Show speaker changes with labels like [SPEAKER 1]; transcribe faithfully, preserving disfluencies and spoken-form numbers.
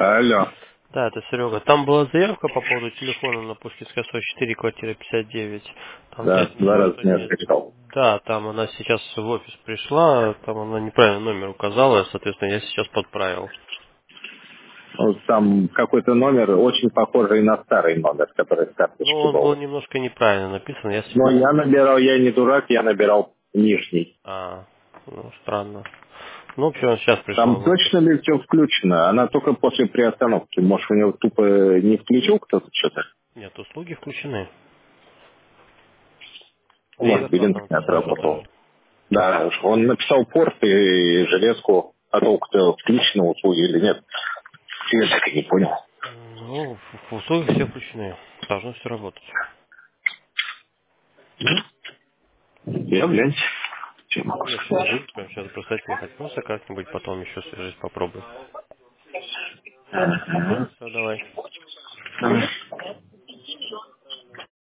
[SPEAKER 1] Алло.
[SPEAKER 2] Да, это Серега. Там была заявка по поводу телефона на Пушкинская сорок четыре, квартира пятьдесят девять. Там
[SPEAKER 1] Да,
[SPEAKER 2] дядь
[SPEAKER 1] два
[SPEAKER 2] написал,
[SPEAKER 1] раза
[SPEAKER 2] что
[SPEAKER 1] меня
[SPEAKER 2] нет.
[SPEAKER 1] скачал.
[SPEAKER 2] Да, там она сейчас в офис пришла, там она неправильно номер указала, соответственно, я сейчас подправил.
[SPEAKER 1] Вот там какой-то номер, очень похожий на старый номер, который с
[SPEAKER 2] Ну,
[SPEAKER 1] карточки
[SPEAKER 2] он был
[SPEAKER 1] был.
[SPEAKER 2] немножко неправильно написан, я
[SPEAKER 1] Но
[SPEAKER 2] сейчас...
[SPEAKER 1] я набирал, я не дурак, я набирал нижний.
[SPEAKER 2] А, ну, странно. Ну, в общем, он сейчас пришел
[SPEAKER 1] Там
[SPEAKER 2] в офис.
[SPEAKER 1] точно ли все включено? Она только после приостановки. Может, у него тупо не включил кто-то что-то?
[SPEAKER 2] Нет, услуги включены.
[SPEAKER 1] У
[SPEAKER 2] Да и
[SPEAKER 1] вас
[SPEAKER 2] зарплата
[SPEAKER 1] билинг не
[SPEAKER 2] написал, что
[SPEAKER 1] отработал.
[SPEAKER 2] даже.
[SPEAKER 1] Да, он написал порт и железку, а толку-то включены услуги или нет. Я так и не понял.
[SPEAKER 2] Ну, в в услугах все включены. Должно все работать.
[SPEAKER 1] Я, блядь, чем
[SPEAKER 2] Ну,
[SPEAKER 1] могу
[SPEAKER 2] я сейчас не
[SPEAKER 1] сказать?
[SPEAKER 2] буду прямо сейчас бросать ехать. Просто как-нибудь потом еще свяжись, попробуй.
[SPEAKER 1] Ага.
[SPEAKER 2] Все, давай.